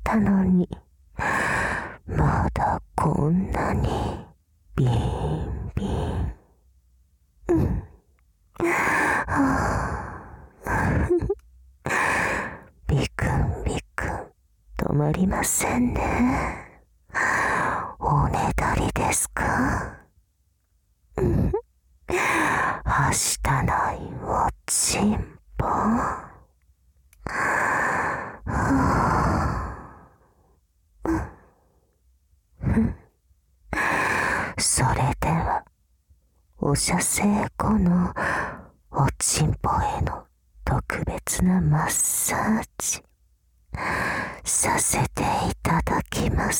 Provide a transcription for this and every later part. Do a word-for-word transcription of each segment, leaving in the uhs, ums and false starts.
たのに、まだこんなにビンビン。うん。ビクンビクン止まりませんね。おねだりですか？うん。はしたないおちんぽ。それではおしゃせいこのおちんぽへの特別なマッサージさせていただきます。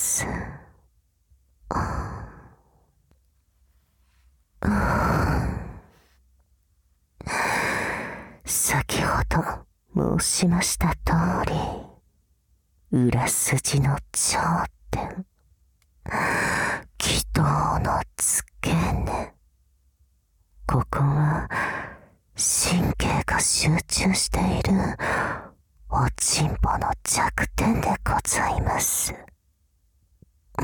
先ほど申しました通り、裏筋の頂点、気道の付け根、ここは神経が集中しているおちんぽの弱点でございます。うん、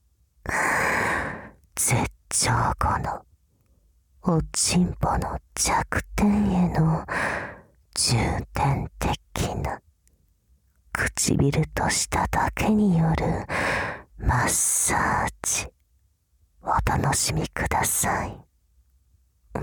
絶頂後のおちんぽの弱点への重点的な唇と舌だけによるマッサージ、お楽しみください。うん、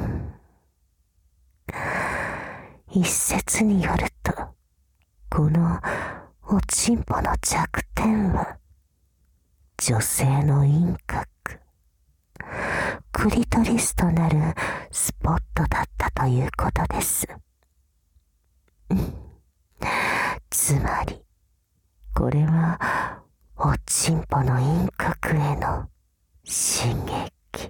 一説によると、このおちんぽの弱点は女性の陰核、クリトリスとなるスポットだったということです。つまりこれはおちんぽの陰核への刺激、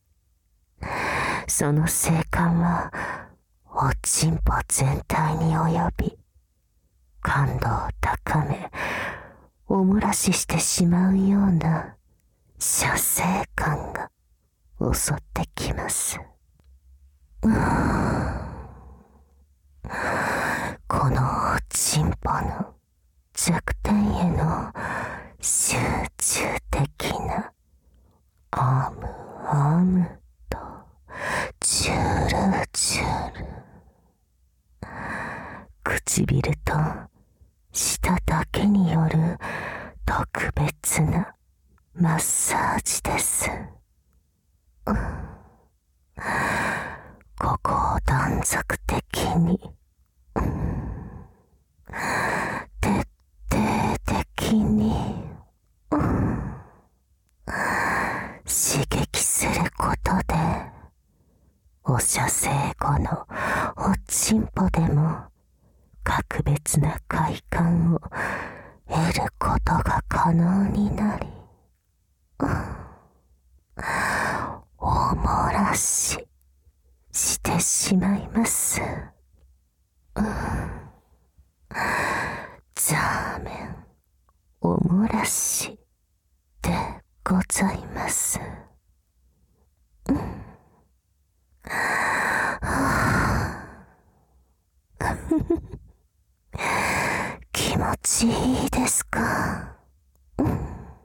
その性感はおちんぽ全体に及び感度を高め、おもらししてしまうような射精感が襲ってきます。うーん、このおちんぽの弱点への集中的なアムアムとチュルチュル、唇と舌だけによる特別なマッサージです。うん、ここを断続的に、うん、徹底的に、うん、刺激することで、おしゃせい後のおちんぽでも格別な快感を得ることが可能になり、うん、おもらししてしまいます。うん、ザーメンおもらしでございます。うん、気持ちいいですか？うん、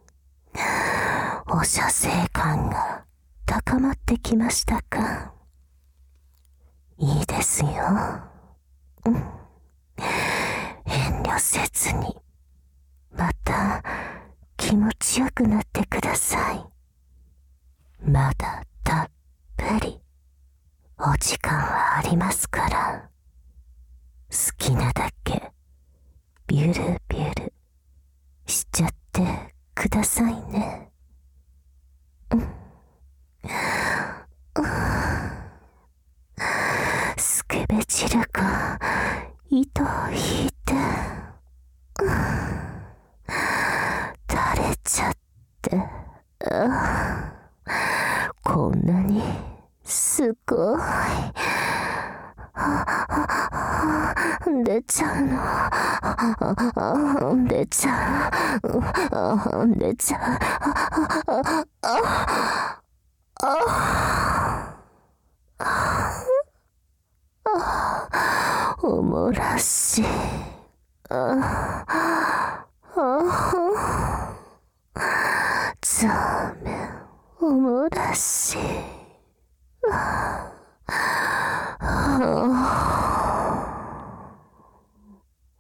お射精感が高まってきましたか？いいですよ。うん、遠慮せずに、また気持ちよくなってください。まだたっぷりお時間はありますから、好きなだけビュルビュルしちゃってくださいね。うん、スケベ汁が糸を引いて、うん、垂れちゃって、うん、こんなにすごい出ちゃうの、出ちゃう、出ちゃう、おもらし、ああそうめん、おもらし。ああ